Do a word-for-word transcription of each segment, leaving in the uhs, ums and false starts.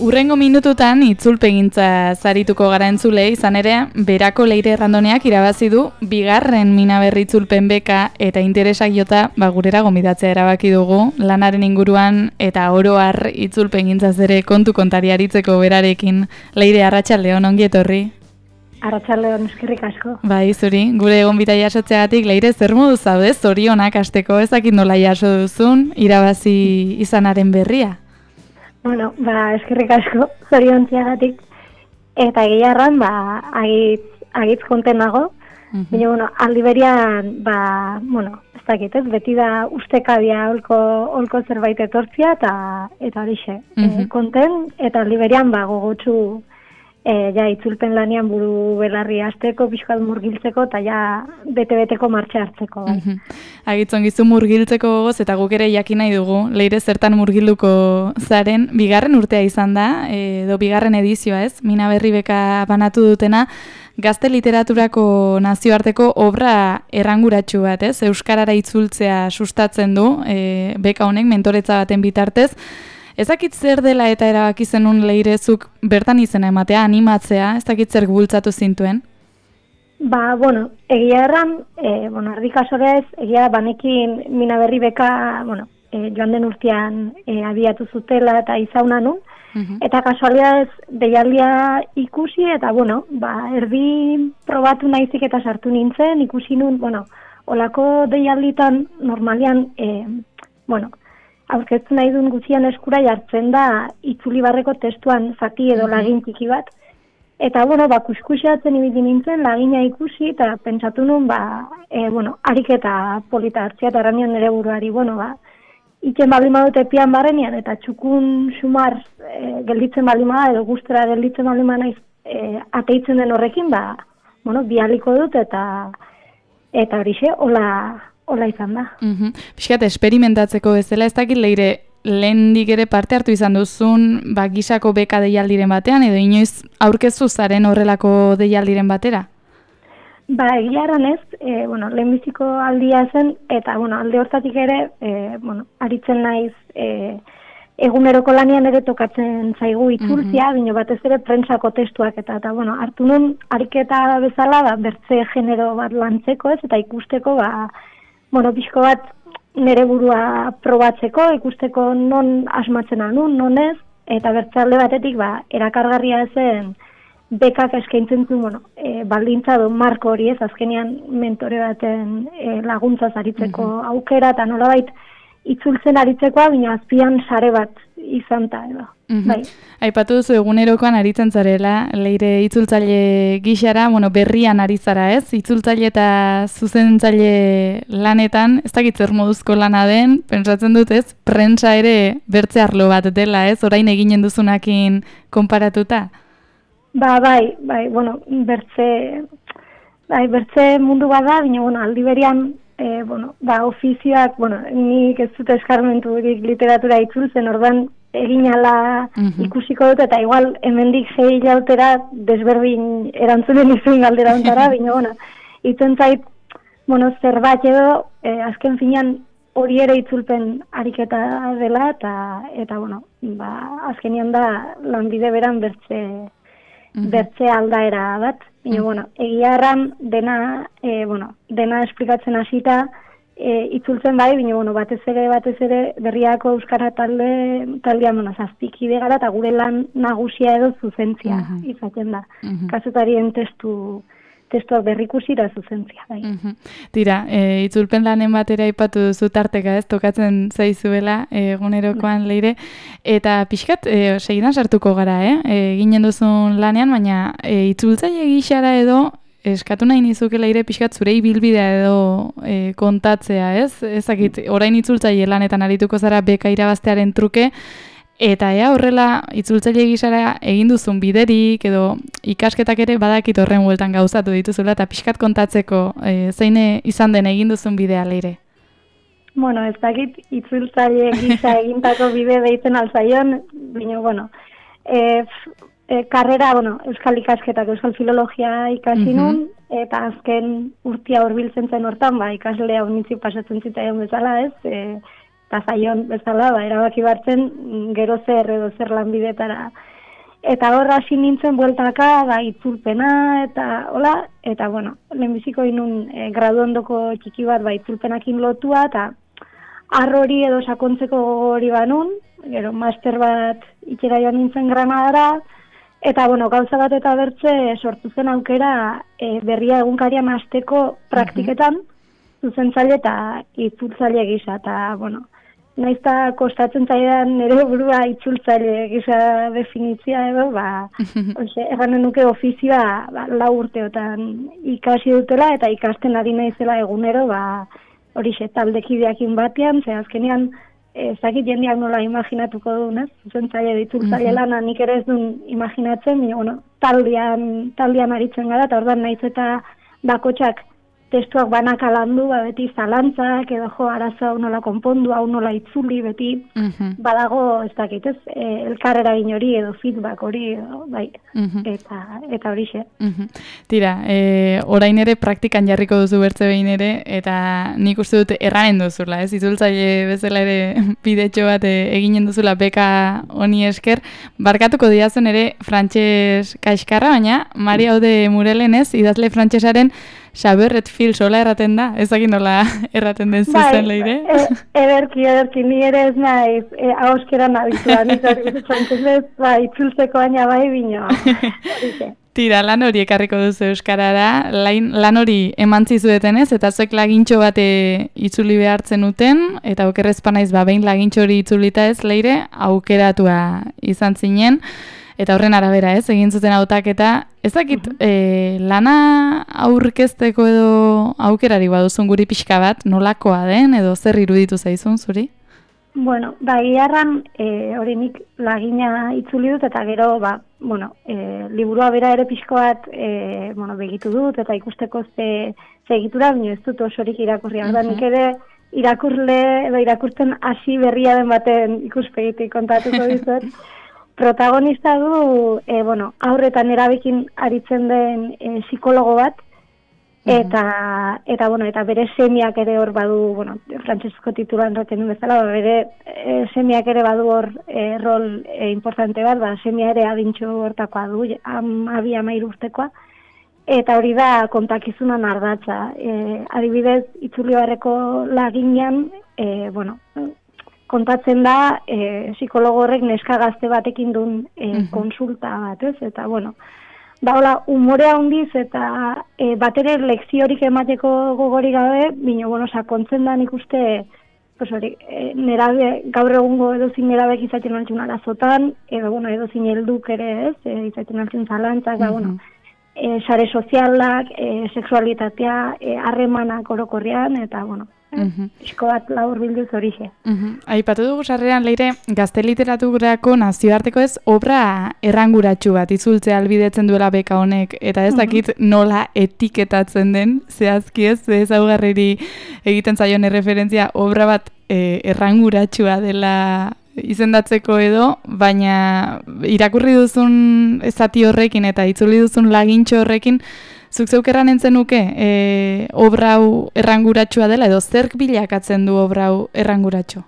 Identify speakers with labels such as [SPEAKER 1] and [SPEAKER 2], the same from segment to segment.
[SPEAKER 1] Urrengo minututan itzulpegintza zarituko gara entzule, izan ere, Berako Leire Errandoneak irabazi du bigarren Minaberri itzulpen beka eta interesak jota ba, gurera gonbidatzea erabaki dugu, lanaren inguruan eta oro har itzulpegintzaz ere kontu kontari aritzeko berarekin. Leire, arratsaldeon, ongi etorri.
[SPEAKER 2] Arratsaldeon, eskerrik asko.
[SPEAKER 1] Bai, zuri, gure gonbita jasotzeagatik, Leire, zer modu zaude, zorionak hasteko, ezakit nola jaso duzun, irabazi izanaren berria?
[SPEAKER 2] Bueno, ba, eskerrik asko, zoriontziagatik, eta egiarran, ba, agitz, agitz konten nago, uh-huh. Baina, bueno, aldi berian, ba, bueno, ez dakit, ez, beti da ustekabia olko, olko zerbait etortzia, eta, eta horixe, uh-huh. e, konten, eta aldi berian, ba, gogotsu, E, ja, itzulpen lanian buru belarri hasteko, pixkat murgiltzeko, eta ja, bete-beteko martxa hartzeko. Bai.
[SPEAKER 1] Mm-hmm. Agitzon gizu murgiltzeko gogoz, eta guk ere jakin nahi dugu, Leire zertan murgilduko zaren, bigarren urtea izan da, edo bigarren edizioa ez, Minaberri beka banatu dutena, gazte literaturako nazioarteko obra erranguratsu bat, ez? Euskarara itzultzea sustatzen du, e, beka honek mentoretza baten bitartez. Ezakit zer dela eta erabaki zenun Leirezuk bertan izena ematea, animatzea, ezakit zer bultzatu zintuen?
[SPEAKER 2] Ba, bueno, egia erran, e, bueno, ardi kasora ez, egia banekin Minaberri beka, bueno, e, joan den urtean e, abiatu zutela eta izauna nun, uh-huh. Eta kasualidadez deialdia ikusi, eta, bueno, ba, erdi probatu nahizik eta sartu nintzen, ikusi nun, bueno, olako deialditan normalian, e, bueno, aurkeztu nahi duen gutxian eskura jartzen da itzuli barreko testuan zati edo lagin txiki bat. Eta, bueno, ba, kuskusiatzen ibili nintzen, lagina ikusi, eta pentsatu nun, ba, e, bueno, ariketa polita hartzia, eta erranion nire buruari, bueno, ba, itzen balima dute pian barrenian, eta txukun sumar e, gelditzen balima, edo guztera gelditzen balima naiz e, ateitzen den horrekin, ba, bueno, bialiko dut, eta, eta horixe, hola, hola izan da.
[SPEAKER 1] Uh-huh. Piskat, esperimentatzeko bezala, ez dakit Leire, lehendik ere parte hartu izan duzun, ba, gisako beka deialdiren batean, edo inoiz aurkeztu zaren horrelako deialdiren batera?
[SPEAKER 2] Ba, egia eran ez, e, bueno, lehenbiziko aldia zen, eta, bueno, alde hortatik ere, e, bueno, aritzen naiz, e, eguneroko lanian ere tokatzen zaigu itzultzia, uh-huh. Bino batez ere prentsako testuak eta, eta, bueno, hartu nun, ariketa bezala, ba, bertze genero bat lantzeko ez, eta ikusteko, ba, bueno, pixko bat nire burua probatzeko, ikusteko non asmatzen anun, non ez, eta bertzalde batetik, ba, erakargarria zen bekak eskaintzen zuen, bueno, e, baldintza du marko hori ez, azkenean mentore baten e, laguntzaz aritzeko uh-huh. aukera, eta nolabait itzultzen aritzekoa, baina azpian sare bat izan ta edo.
[SPEAKER 1] Mm-hmm. Bai. Aipatu duzu egunerokoan aritzen zarela, Leire itzultzaile gixara, bueno, berrian ari zara ez, itzultzaile eta zuzentzaile lanetan, ez dakit zer moduzko lana den, pentsatzen dut ez, prentsa ere bertze arlo bat dela ez, orain eginen duzunakin konparatuta?
[SPEAKER 2] Ba, bai, bai, bueno, bertze, bai, bertze mundu bat da, baina, bueno, aldi berian, E, bueno, ba, ofizioak, bueno, nik ez dut eskarmenturik literatura itzultzen, ordan egin ala uh-huh. ikusiko dut, eta igual hemendik sei hilautera desberdin erantzunen izuen galdera ontara, bina, bueno, itzen zait, bueno, zerbait edo, e, azken finean hori ere itzulpen ariketa dela, eta, eta bueno, ba, azkenian da lanbide beran bertze, uh-huh. bertze aldaera bat. Baina, bueno, egia erran dena, e, bueno, dena esplikatzen hasita e, itzultzen bai, baina, bueno, batez ere, batez ere, berriako euskara talde, taldean, bueno, zazpikide gara, eta gure lan nagusia edo zuzentzia uh-huh. izaten da. Uh-huh. Kazetarien testu, testuak berrikusi da zuzentzia, bai.
[SPEAKER 1] Uh-huh. Tira, e, itzulpen lanen batera aipatu duzu tarteka ez, tokatzen zaizuela egunerokoan Leire, eta pixkat, e, segidan sartuko gara, eh? E, ginen duzun lanean, baina e, itzultzaile gixara edo, eskatu nahi nizuke Leire pixkat zure ibilbidea edo e, kontatzea, ez? Ezakit, orain itzultzaile lanetan arituko zara beka irabaztearen truke, eta ea horrela itzultzaile gisara egin duzun biderik edo ikasketak ere badakit horren bueltan gauzatu dituzula eta pixkat kontatzeko e, zeine izan den egin duzun bidea Leire.
[SPEAKER 2] Bueno, ez dakit itzultzaile gisa egintako bide deitzen altzaion, baina, bueno, e, e, karrera, bueno, euskal ikasketak, euskal filologia ikasi nun, uh-huh. eta azken urtia hurbiltzen zen hortan, ba, ikaslea unitzik pasatzen zitzaion bezala, ez, e, eta zaion bezala, ba, erabaki bartzen, gero zer edo zer lanbidetara eta hor hasi nintzen bueltaka, ba, itzulpena, eta hola, eta bueno, lehenbiziko inun e, graduondoko txiki bat, ba, itzulpenakin lotua, eta arrori edo sakontzeko hori banun, gero master bat ikera joan nintzen Granadara, eta bueno, gauza bat eta bertze sortu zen aukera e, berria egunkarian hasteko praktiketan, zuzentzaile eta itzultzaile gisa, eta bueno, naiz eta kostatzen zaidan nire burua itzultzaile gisa definitzia edo, ba, oxe, erranen nuke ofizioa ba, lau urteotan ikasi dutela eta ikasten ari naizela egunero, ba, horixe taldekideakin batean, ze azkenean ez dakit jendeak nola imaginatuko duen, ez? Zuzentzaile itzultzaile lana nik ere ez duen imaginatzen, baina, bueno, taldean, taldean aritzen gara, eta ordan naiz eta bakotxak testuak banaka landu, ba, beti zalantzak, edo jo, arazo hau nola konpondu, hau nola itzuli, beti uh-huh. badago, ez dakit, ez, e, elkarrera hori, edo feedback hori, bai, uh-huh. eta, eta horixe.
[SPEAKER 1] Uh-huh. Tira, e, orain ere praktikan jarriko duzu bertze behin ere, eta nik uste dut erranen duzula, ez, itzultzaile bezala ere bidetxo bat eginen duzula beka honi esker, barkatuko diazun ere frantses kaiskarra, baina Maria Ode Murelen ez, idazle frantsesaren Xaberret fil sola erraten da, ezagin nola erraten den zuzen leire?
[SPEAKER 2] Bai, ederki, ederki, ni ere ez naiz, e, ahoskera nabitua, nik hori frantzesez, bai, itzultzeko baina bai bino.
[SPEAKER 1] Tira, lan hori ekarriko duzu Euskarara, lain, lan hori emantzi zuetenez, eta zuek lagintxo bate itzuli behartzen uten, eta okerrezpa naiz, ba, behin lagintxo hori itzulita ez leire, aukeratua izan zinen, eta horren arabera ez, egin zuten hautaketa, ez dakit, uh-huh. e, lana aurkezteko edo aukerari baduzun guri pixka bat, nolakoa den, edo zer iruditu zaizun zuri?
[SPEAKER 2] Bueno, ba, iarran, e, hori nik lagina itzuli dut, eta gero, ba, bueno, e, liburua bera ere pixko bat, e, bueno, begitu dut, eta ikusteko ze, ze egitura, bino ez dut osorik irakurri, uh-huh. nik ere irakurle, edo irakurtzen hasi berria den baten ikuspegitik kontatuko dizut, protagonista du, e, bueno, aurretan erabekin aritzen den e, psikologo bat, eta, mm-hmm. eta, bueno, eta bere semiak ere hor badu, bueno, frantsesko titulan roten bezala, bere e, semiak ere badu hor e, rol e, importante bat, ba, semia ere adintxo hortakoa du, am, abi amairu urtekoa, eta hori da kontakizunan ardatza. E, adibidez, itzuli barreko laginean, e, bueno, kontatzen da e, psikologo horrek neska gazte batekin duen e, uh-huh. konsulta bat, ez? Eta, bueno, ba, hola, umorea handiz eta e, batere lekziorik emateko gogori gabe, bino, bueno, sakontzen da nik uste, pues hori, e, nerabe, gaur egungo edozin nerabek izaten altzun arazotan, edo, bueno, edozin helduk ere, ez? E, izaten altzun zalantzak, uh-huh. ba, bueno, e, sare sozialak, e, sexualitatea, e, harremanak orokorrean, eta, bueno, Uh-huh. Isko bat labur bilduz horixe.
[SPEAKER 1] Uh-huh. Aipatu dugu sarreran leire, gazte literaturako nazioarteko ez obra erranguratsu bat itzultzea albidetzen duela beka honek, eta ez dakit uh-huh. nola etiketatzen den, zehazki ez, ezaugarriri egiten zaion erreferentzia obra bat e, erranguratsua dela izendatzeko edo, baina irakurri duzun zati horrekin eta itzuli duzun lagintxo horrekin, zuk zeuk erran entzen nuke, e, obra hau erranguratsua dela, edo zerk bilakatzen du obra hau erranguratsu?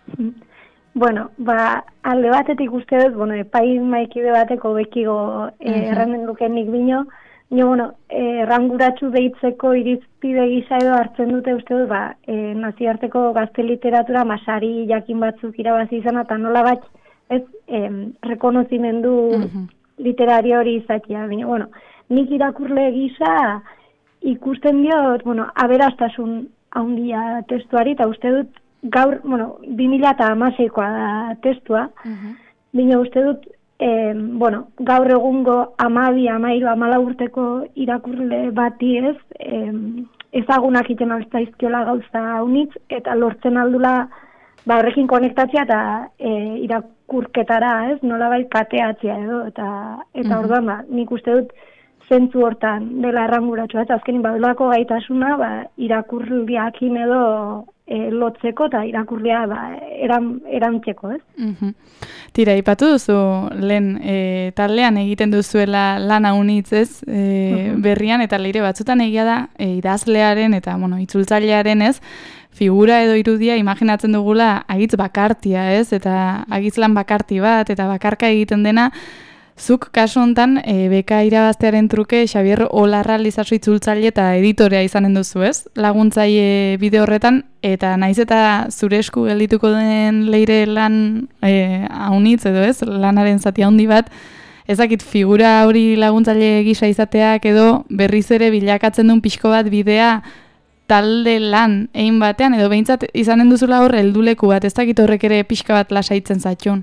[SPEAKER 2] Bueno, ba, alde batetik uste dut, bueno, epai maikide bateko bekigo e, uh-huh. erranen duken nik bino, nio, bueno, e, erranguratsu deitzeko irizpide gisa edo hartzen dute uste dut, ba, e, nazioarteko gazte literatura masari jakin batzuk irabazi izan, eta nola bat, ez, e, rekonozimendu uh-huh. literario hori izatea, bino, bueno, nik irakurle gisa ikusten diot, bueno, aberastasun handia testuari, eta uste dut gaur, bueno, bi mila hamaseikoa da testua, uh-huh. bine uste dut, eh, bueno, gaur egungo amabi, amairu, amala urteko irakurle bati ez, eh, ezagunak iten alzaizkiola gauza unitz, eta lortzen aldula, ba, horrekin konektatzea eta eh, irakurketara, ez, nolabait kateatzea edo, eta, eta uh-huh. orduan, ba, nik uste dut, zentzu hortan dela erranguratsua, eta azkenin badulako gaitasuna ba, irakurriakin edo e, lotzeko eta irakurria ba, eran, erantzeko, ez? Uh-huh.
[SPEAKER 1] Tira, ipatu duzu lehen e, taldean egiten duzuela lana unitz, ez? E, uh-huh. Berrian eta leire batzutan egia da e, idazlearen eta bueno, itzultzailearen, ez? Figura edo irudia imaginatzen dugula agitz bakartia, ez? Eta agitz lan bakarti bat eta bakarka egiten dena, Zuk kasu hontan e, beka irabaztearen truke Xabier Olarra Lizaso itzultzaile eta editorea izanen duzu, ez? Laguntzaile bide horretan, eta naiz eta zure esku geldituko den Leire lan e, haunitz edo ez, lanaren zati handi bat, ezakit figura hori laguntzaile gisa izateak edo berriz ere bilakatzen duen pixko bat bidea talde lan egin batean, edo behintzat izanen duzula hor helduleku bat, ez dakit horrek ere pixka bat lasaitzen zatxun.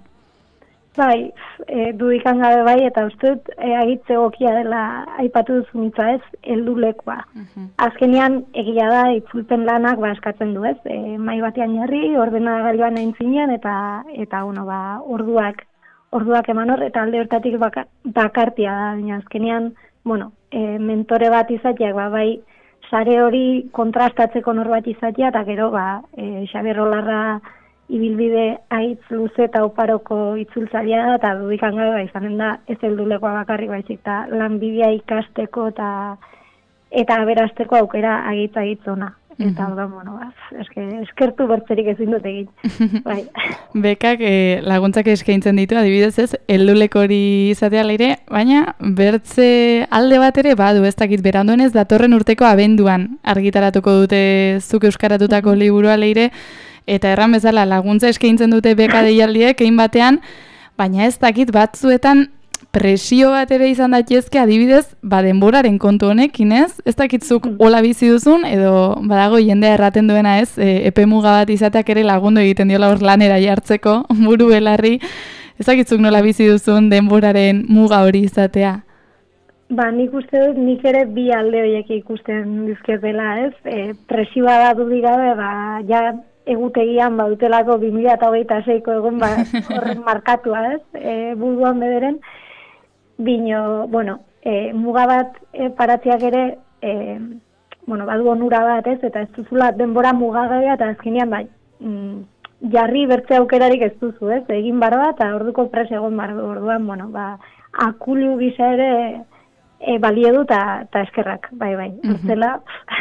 [SPEAKER 2] Bai, e, dudikan gabe bai, eta uste dut e, agitze egokia dela aipatu duzu nitza ez, heldulekoa. Uh-huh. Azkenean, egia da, itzulpen lanak ba, eskatzen du ez, e, mai batean jarri, ordenagailuan egin zinean, eta, eta bueno, ba, orduak, orduak eman hor, eta alde hortatik baka, bakartia da, baina azkenean, bueno, e, mentore bat izateak, ba, bai, sare hori kontrastatzeko norbait izatea, eta gero, ba, e, Xabier Olarra ibilbide haitz luze eta oparoko itzultzailea da, eta dudikan gabe ba, izanen da ez heldulekoa bakarrik baizik, eta lanbidea ikasteko eta eta aberasteko aukera agitz agitz ona. Eta, mm-hmm. bueno, ba, eske, eskertu bertzerik ezin dut egin. Bai.
[SPEAKER 1] Bekak eh, laguntzak eskaintzen ditu, adibidez ez, helduleko hori izatea Leire, baina bertze alde bat ere badu, ez dakit beranduen ez datorren urteko abenduan argitaratuko dute zuk euskaratutako mm-hmm. liburua Leire, eta erran bezala laguntza eskaintzen dute beka deialdiek egin batean, baina ez dakit batzuetan presio bat ere izan daitezke adibidez, ba denboraren kontu honekin, ez? Ez dakitzuk hola bizi duzun, edo badago jendea erraten duena ez, e, epe muga bat izateak ere lagundu egiten diola hor lanera jartzeko, buru belarri, ez dakitzuk nola bizi duzun denboraren muga hori izatea.
[SPEAKER 2] Ba, nik uste dut, nik ere bi alde horiek ikusten dizketela, ez? E, presioa da dudik gabe, ba, ja, egutegian badutelako bi mila hogeita seiko egun ba, horren markatua, ez? E, buruan bederen, bino, bueno, e, muga bat e, paratziak ere, e, bueno, badu onura bat, ez? Eta ez duzula denbora mugagabea eta azkenean bai, mm, jarri bertze aukerarik ez duzu, ez? Egin barba eta orduko pres egon bardu, orduan, bueno, ba, akulu gisa ere E, balio du eta eskerrak, bai, bai, urtzela.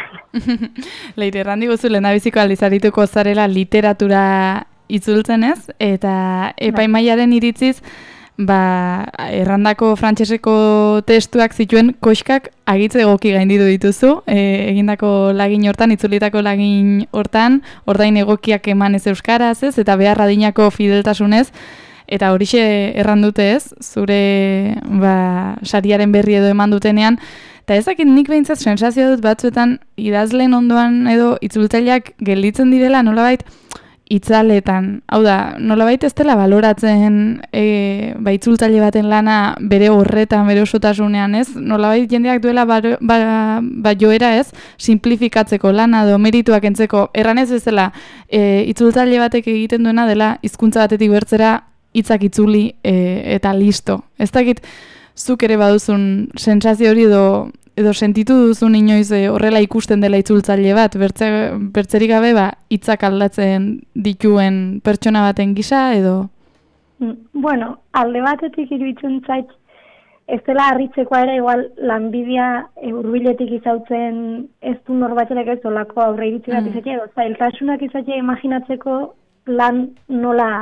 [SPEAKER 1] Leire, errandi guzu, lehendabiziko aldizarituko zarela literatura itzultzen ez, eta epaimaiaren iritziz, ba, errandako frantseseko testuak zituen koxkak agitze egoki gainditu dituzu, e, egindako lagin hortan, itzulitako lagin hortan, ordain egokiak eman ez euskaraz ez, eta behar adinako fideltasunez, eta horixe erran dute ez, zure ba, sariaren berri edo eman dutenean, eta ezakit nik behintzat sensazio dut batzuetan idazleen ondoan edo itzultzaileak gelditzen direla nolabait itzaletan. Hau da, nolabait ez dela baloratzen e, ba, itzultzaile baten lana bere horretan, bere osotasunean ez, nolabait jendeak duela ba, ba, ba joera ez, simplifikatzeko lana edo merituak entzeko, erran ez ez dela e, itzultzaile batek egiten duena dela hizkuntza batetik bertzera hitzak itzuli e, eta listo. Ez dakit, zuk ere baduzun sentsazio hori edo, edo sentitu duzun inoiz e, horrela ikusten dela itzultzaile bat, bertze, bertzerik gabe ba, hitzak aldatzen dituen pertsona baten gisa edo?
[SPEAKER 2] Bueno, alde batetik iruditzen zait, ez dela harritzekoa ere igual lanbidea e, hurbiletik izautzen ez du norbaitelek ez olako aurre iritzi bat mm. izatea, edo zailtasunak izatea imaginatzeko lan nola...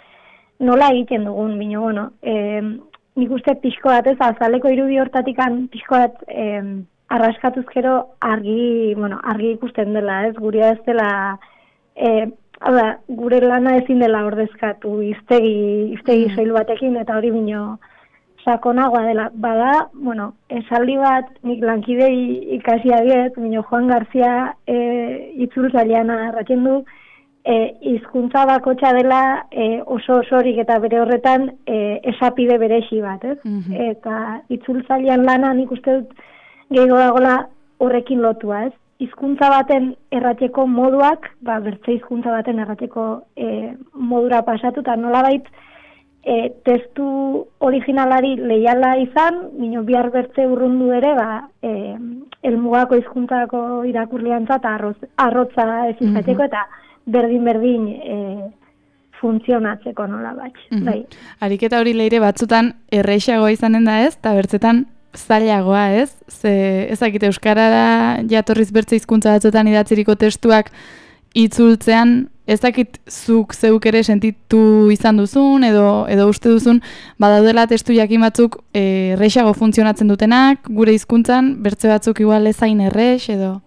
[SPEAKER 2] nola egiten dugun, bino, bueno, eh, nik uste pixko bat ez, azaleko irudi hortatikan pixko bat eh, arraskatuzkero argi, bueno, argi ikusten dela, ez, guria ez dela, eh, hau da, gure lana ezin dela ordezkatu iztegi, iztegi mm. soil batekin, eta hori bino sakonagoa dela. Bada, bueno, esaldi bat, nik lankidei ikasi adiet, bino Juan Garzia eh, itzultzaileana erratzen du, E, hizkuntza bakotxa dela e, oso osorik eta bere horretan e, esapide beresi bat, ez? Mm-hmm. Eta itzultzailean lana nik uste dut gehiago dagoela horrekin lotua, ez? Hizkuntza baten errateko moduak, ba, bertze hizkuntza baten errateko e, modura pasatu, eta nolabait e, testu originalari leiala izan, bino bihar bertze urrundu ere, ba, e, elmugako hizkuntzako irakurliantza eta arrotza ez izateko, mm-hmm. eta berdin-berdin e, funtzionatzeko nola bat. Mm-hmm. Bai.
[SPEAKER 1] Ariketa hori Leire batzutan erreixagoa izanen da ez, eta bertzetan zailagoa ez, ze ezakite euskarara jatorriz bertze hizkuntza batzutan idatziriko testuak itzultzean ez dakit zuk zeuk ere sentitu izan duzun, edo edo uste duzun, badaudela testu jakin batzuk e, errexago funtzionatzen dutenak, gure hizkuntzan, bertze batzuk igual ezain errex, edo?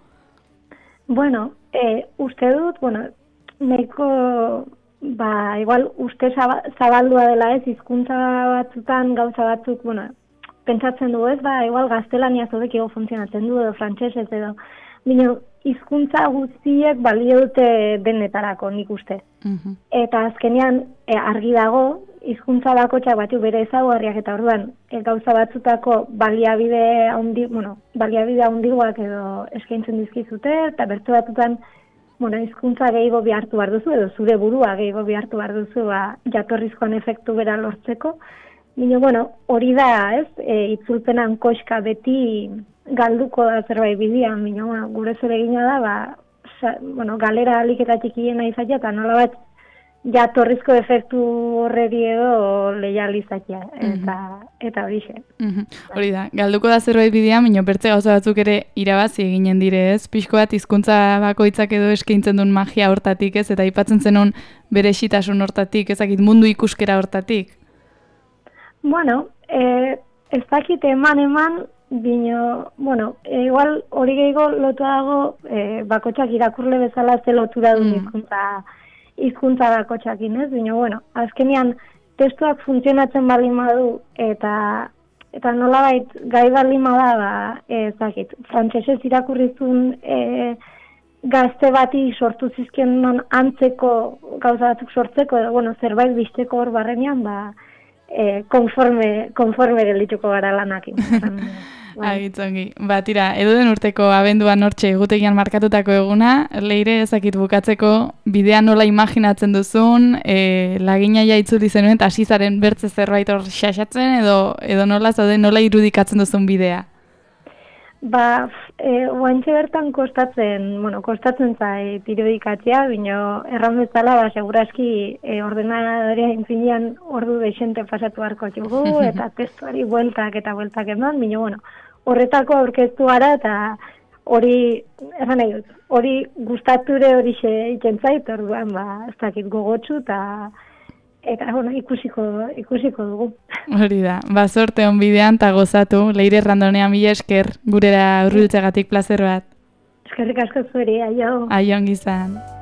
[SPEAKER 2] Bueno, e, uste dut, bueno, nahiko, ba, igual uste zabaldua dela ez, hizkuntza batzutan gauza batzuk, bueno, pentsatzen du ez, ba, igual gaztelania zodekio funtzionatzen du, edo frantsesez edo, bino, hizkuntza guztiek balio dute denetarako, nik uste. Uh-huh. Eta azkenean, e, argi dago, hizkuntza bakotxak batu bere ezaugarriak eta orduan, e, gauza batzutako baliabide handi, bueno, baliabide handigoak edo eskaintzen dizkizute, eta bertze batzutan, bueno, hizkuntza gehiago behartu behar duzu, edo zure burua gehiago behartu behar duzu, ba, jatorrizkoan efektu bera lortzeko. Bino, bueno, hori da, ez, e, itzulpenan koska beti galduko da zerbait bidean, bino, bueno, gure zeregina da, ba, sa, bueno, galera alik eta txikiena izatea, eta nola bat, jatorrizko efektu horreri edo leial izatea, eta, eta hori xe.
[SPEAKER 1] Uh-huh. Hori da, galduko da zerbait bidean, bino, bertze gauza batzuk ere irabazi eginen dire, ez? Pixko bat hizkuntza bakoitzak edo eskaintzen duen magia hortatik, ez? Eta aipatzen zenun bere xitasun hortatik, ezakit mundu ikuskera hortatik.
[SPEAKER 2] Bueno, eh, ez dakit eman eman, bino, bueno, e, igual hori gehiago lotu dago e, bakotxak irakurle bezala ze lotura du mm. hizkuntza hizkuntza bakotxakin, ez? Bino, bueno, azkenean testuak funtzionatzen baldin badu eta eta nolabait gai baldin bada, ba, ez dakit, frantsesez irakurrizun e, gazte bati sortu zizkien antzeko gauza batzuk sortzeko, edo, bueno, zerbait bisteko hor barrenean, ba, E, konforme, konforme gelituko gara lanakin.
[SPEAKER 1] Agitzongi. Ba, tira, edo den urteko abenduan hortxe egutegian markatutako eguna, Leire ezakit bukatzeko bidea nola imaginatzen duzun, e, lagina ja itzuli zenuen, eta hasi zaren bertze zerbait hor xaxatzen, edo, edo nola zaude nola irudikatzen duzun bidea?
[SPEAKER 2] Ba, e, oantxe bertan kostatzen, bueno, kostatzen zait irudikatzea, bino erran bezala, ba, seguraski e, ordenadorea infinian ordu deixente pasatu harko jugu, eta testuari bueltak eta bueltak eman, bino, bueno, horretako aurkeztu gara, eta hori, erran nahi dut, hori gustature hori xe ikentzait, orduan, ba, ez dakit gogotsu, eta Eta, bueno, ikusiko, ikusiko dugu.
[SPEAKER 1] Hori da, ba, sorte hon bidean eta gozatu, Leire Randonean mila esker, gurera urrultzegatik plazer bat.
[SPEAKER 2] Eskerrik asko zuri, aio.
[SPEAKER 1] Aio ongizan.